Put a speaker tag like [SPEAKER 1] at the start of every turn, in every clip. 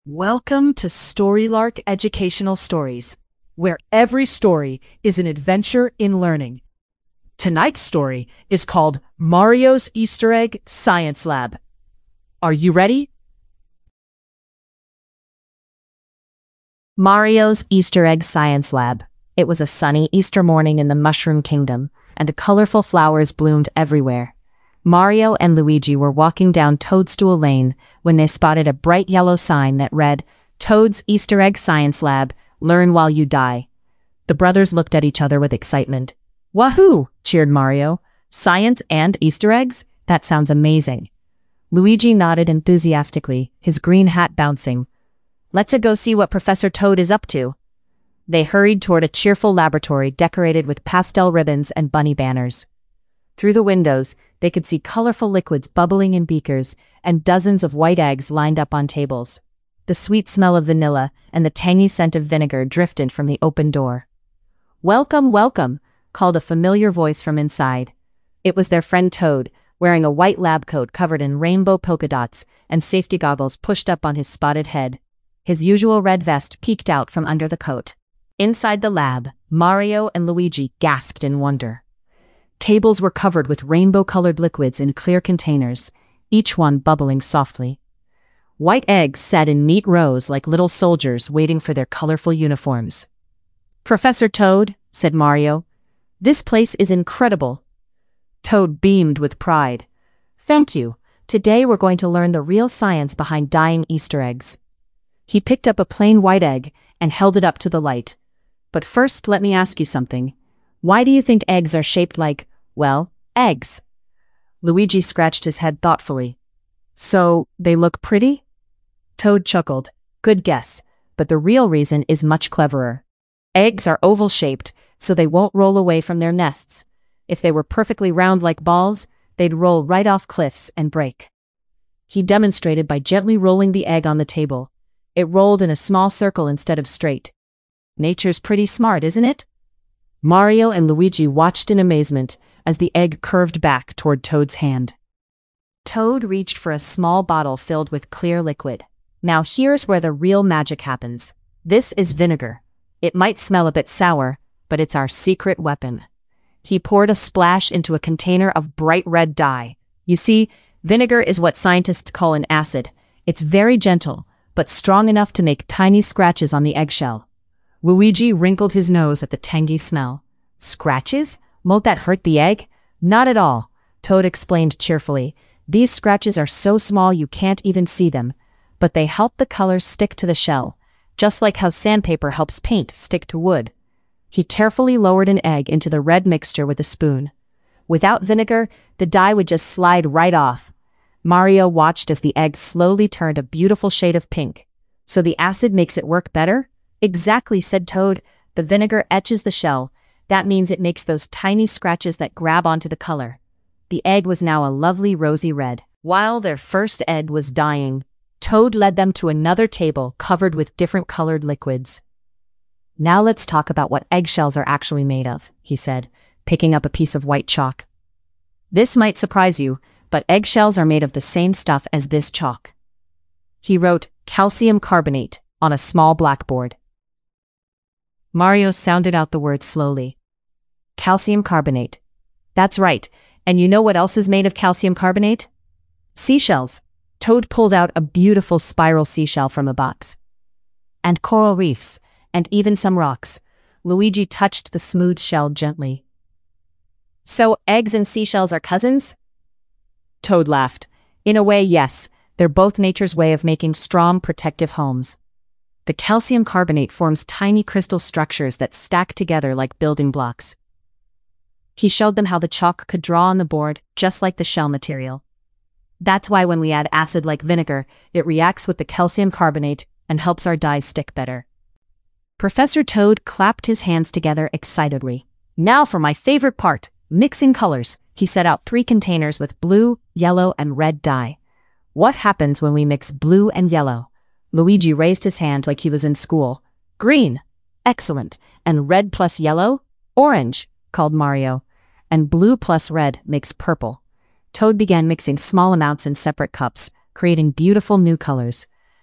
[SPEAKER 1] Welcome to Storylark Educational Stories, where every story is an adventure in learning. Tonight's story is called Mario's Easter Egg Science Lab. Are you ready?
[SPEAKER 2] Mario's Easter Egg Science Lab. It was a sunny Easter morning in the Mushroom Kingdom, and colorful flowers bloomed everywhere. Mario and Luigi were walking down Toadstool Lane when they spotted a bright yellow sign that read, "Toad's Easter Egg Science Lab, learn while you die." The brothers looked at each other with excitement. "Wahoo!" cheered Mario. "Science and Easter eggs? That sounds amazing." Luigi nodded enthusiastically, his green hat bouncing. "Let's go see what Professor Toad is up to." They hurried toward a cheerful laboratory decorated with pastel ribbons and bunny banners. Through the windows, they could see colorful liquids bubbling in beakers and dozens of white eggs lined up on tables. The sweet smell of vanilla and the tangy scent of vinegar drifted from the open door. "Welcome, welcome," called a familiar voice from inside. It was their friend Toad, wearing a white lab coat covered in rainbow polka dots and safety goggles pushed up on his spotted head. His usual red vest peeked out from under the coat. Inside the lab, Mario and Luigi gasped in wonder. Tables were covered with rainbow-colored liquids in clear containers, each one bubbling softly. White eggs sat in neat rows like little soldiers waiting for their colorful uniforms. "Professor Toad," said Mario, "this place is incredible." Toad beamed with pride. "Thank you. Today we're going to learn the real science behind dyeing Easter eggs." He picked up a plain white egg and held it up to the light. "But first, let me ask you something. Why do you think eggs are shaped like, well, eggs?" Luigi scratched his head thoughtfully. "So, they look pretty?" Toad chuckled. "Good guess, but the real reason is much cleverer. Eggs are oval-shaped, so they won't roll away from their nests. If they were perfectly round like balls, they'd roll right off cliffs and break." He demonstrated by gently rolling the egg on the table. It rolled in a small circle instead of straight. "Nature's pretty smart, isn't it?" Mario and Luigi watched in amazement as the egg curved back toward Toad's hand. Toad reached for a small bottle filled with clear liquid. "Now here's where the real magic happens. This is vinegar. It might smell a bit sour, but it's our secret weapon." He poured a splash into a container of bright red dye. You see, vinegar is what scientists call an acid. It's very gentle, but strong enough to make tiny scratches on the eggshell. Luigi wrinkled his nose at the tangy smell. "Scratches? Won't that hurt the egg?" "Not at all," Toad explained cheerfully. "These scratches are so small you can't even see them, but they help the colors stick to the shell, just like how sandpaper helps paint stick to wood." He carefully lowered an egg into the red mixture with a spoon. Without vinegar, the dye would just slide right off. Mario watched as the egg slowly turned a beautiful shade of pink. "So the acid makes it work better?" "Exactly," said Toad. "The vinegar etches the shell. That means it makes those tiny scratches that grab onto the color." The egg was now a lovely rosy red. While their first egg was dyeing, Toad led them to another table covered with different colored liquids. "Now let's talk about what eggshells are actually made of," he said, picking up a piece of white chalk. "This might surprise you, but eggshells are made of the same stuff as this chalk." He wrote calcium carbonate on a small blackboard. Mario sounded out the word slowly. "Calcium carbonate. That's right. And you know what else is made of calcium carbonate?" "Seashells." Toad pulled out a beautiful spiral seashell from a box. "And coral reefs, and even some rocks." Luigi touched the smooth shell gently. "So eggs and seashells are cousins?" Toad laughed. "In a way, yes. They're both nature's way of making strong, protective homes. The calcium carbonate forms tiny crystal structures that stack together like building blocks." He showed them how the chalk could draw on the board, just like the shell material. "That's why when we add acid like vinegar, it reacts with the calcium carbonate and helps our dyes stick better." Professor Toad clapped his hands together excitedly. "Now for my favorite part, mixing colors." He set out 3 containers with blue, yellow, and red dye. "What happens when we mix blue and yellow?" Luigi raised his hand like he was in school. "Green." "Excellent. And red plus yellow?" "Orange," called Mario. "And blue plus red makes purple." Toad began mixing small amounts in separate cups, creating beautiful new colors.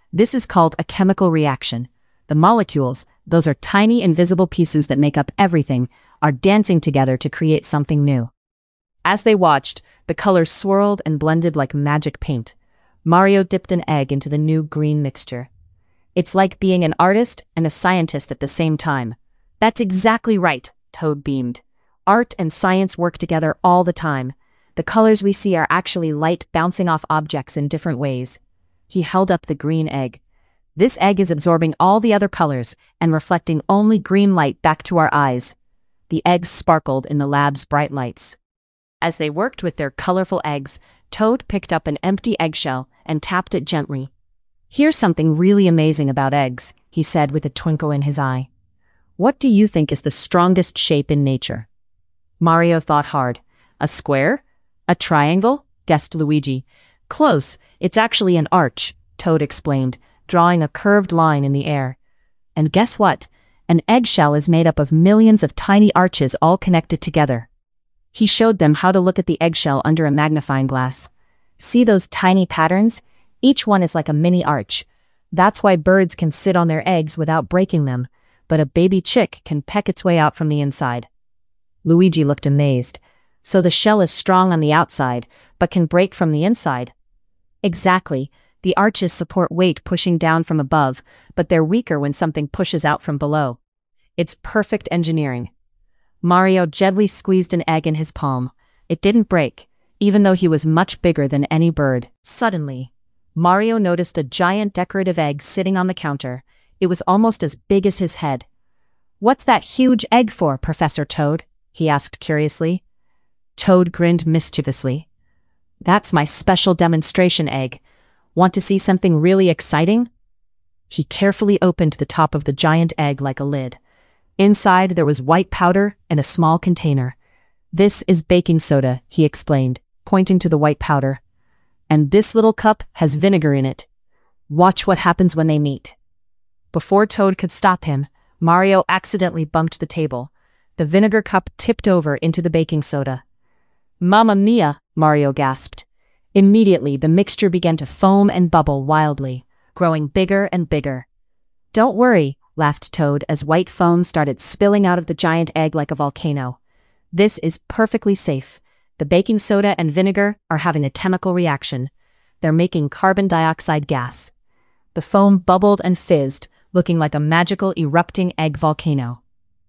[SPEAKER 2] This is called a chemical reaction. The molecules, those are tiny invisible pieces that make up everything, are dancing together to create something new. As they watched, the colors swirled and blended like magic paint. Mario dipped an egg into the new green mixture. It's like being an artist and a scientist at the same time. That's exactly right, Toad beamed. Art and science work together all the time. The colors we see are actually light bouncing off objects in different ways. He held up the green egg. This egg is absorbing all the other colors and reflecting only green light back to our eyes. The eggs sparkled in the lab's bright lights. As they worked with their colorful eggs, Toad picked up an empty eggshell and tapped it gently. "Here's something really amazing about eggs," he said with a twinkle in his eye. "What do you think is the strongest shape in nature?" Mario thought hard. "A square? A triangle?" guessed Luigi. "Close, it's actually an arch," Toad explained, drawing a curved line in the air. "And guess what? An eggshell is made up of millions of tiny arches all connected together." He showed them how to look at the eggshell under a magnifying glass. "See those tiny patterns? Each one is like a mini arch. That's why birds can sit on their eggs without breaking them, but a baby chick can peck its way out from the inside." Luigi looked amazed. "So the shell is strong on the outside, but can break from the inside?" "Exactly. The arches support weight pushing down from above, but they're weaker when something pushes out from below. It's perfect engineering." Mario gently squeezed an egg in his palm. It didn't break, even though he was much bigger than any bird. Suddenly, Mario noticed a giant decorative egg sitting on the counter. It was almost as big as his head. "What's that huge egg for, Professor Toad?" he asked curiously. Toad grinned mischievously. "That's my special demonstration egg. Want to see something really exciting?" He carefully opened the top of the giant egg like a lid. Inside there was white powder and a small container. "This is baking soda," he explained, pointing to the white powder. "And this little cup has vinegar in it. Watch what happens when they meet." Before Toad could stop him, Mario accidentally bumped the table. The vinegar cup tipped over into the baking soda. "Mamma mia!" Mario gasped. Immediately, the mixture began to foam and bubble wildly, growing bigger and bigger. "Don't worry," laughed Toad as white foam started spilling out of the giant egg like a volcano. "This is perfectly safe. The baking soda and vinegar are having a chemical reaction. They're making carbon dioxide gas." The foam bubbled and fizzed, looking like a magical erupting egg volcano.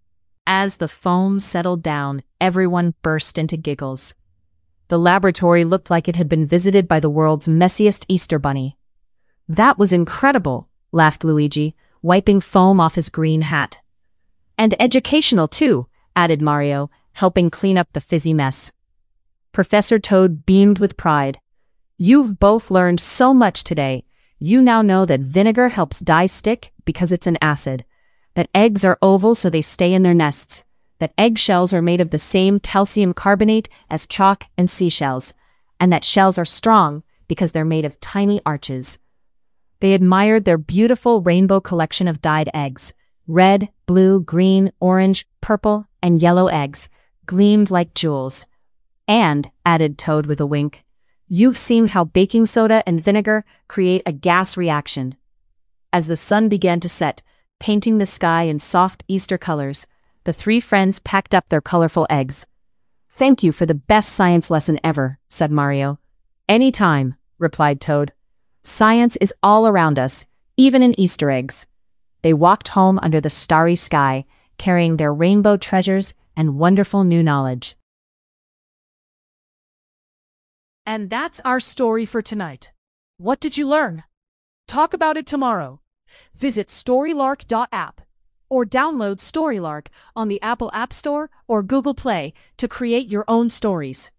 [SPEAKER 2] As the foam settled down, everyone burst into giggles. The laboratory looked like it had been visited by the world's messiest Easter bunny. "That was incredible," laughed Luigi, wiping foam off his green hat. "And educational too," added Mario, helping clean up the fizzy mess. Professor Toad beamed with pride. "You've both learned so much today. You now know that vinegar helps dyes stick because it's an acid, that eggs are oval so they stay in their nests, that eggshells are made of the same calcium carbonate as chalk and seashells, and that shells are strong because they're made of tiny arches." They admired their beautiful rainbow collection of dyed eggs. Red, blue, green, orange, purple, and yellow eggs gleamed like jewels. "And," added Toad with a wink, "you've seen how baking soda and vinegar create a gas reaction." As the sun began to set, painting the sky in soft Easter colors, the three friends packed up their colorful eggs. "Thank you for the best science lesson ever," said Mario. "Any time," replied Toad. "Science is all around us, even in Easter eggs." They walked home under the starry sky, carrying their rainbow treasures and wonderful new knowledge.
[SPEAKER 1] And that's our story for tonight. What did you learn? Talk about it tomorrow. Visit storylark.app or download Storylark on the Apple App Store or Google Play to create your own stories.